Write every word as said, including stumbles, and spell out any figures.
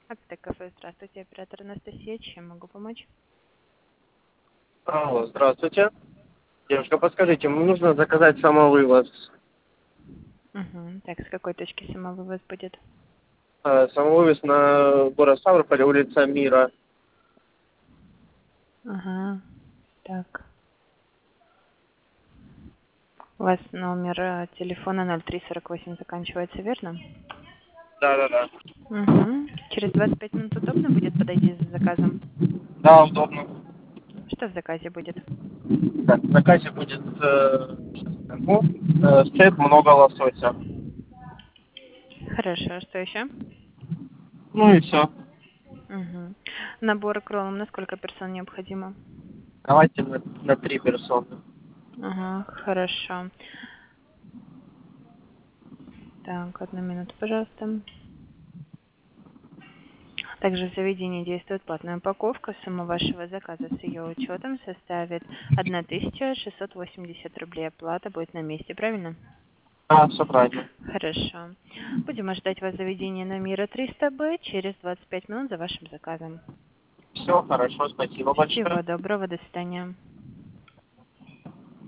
Аптека кафе, здравствуйте, оператор Анастасия, чем могу помочь? Алло, здравствуйте. Девушка, подскажите, мне нужно заказать самовывоз. Угу. Так, с какой точки самовывоз будет? Э, Самовывоз на город Ставрополь, улица Мира. Ага, так. У вас номер э, телефона ноль три сорок восемь заканчивается, верно? Да-да-да. Угу. Через двадцать пять минут удобно будет подойти за заказом? Да, удобно. Что в заказе будет? Так, в заказе будет э, сейчас скажу, э, сет много лосося. Хорошо, что еще? Ну и все. Угу. Набор к роллам на сколько персон необходимо? Давайте на, на три персоны. Ага, хорошо. Так, одну минуту, пожалуйста. Также в заведении действует платная упаковка. Сумма вашего заказа с ее учетом составит тысяча шестьсот восемьдесят рублей. Оплата будет на месте, правильно? Да, все правильно. Хорошо. Будем ожидать вас в заведении на Мира триста Б через двадцать пять минут за вашим заказом. Все хорошо, спасибо большое. Всего доброго, до свидания.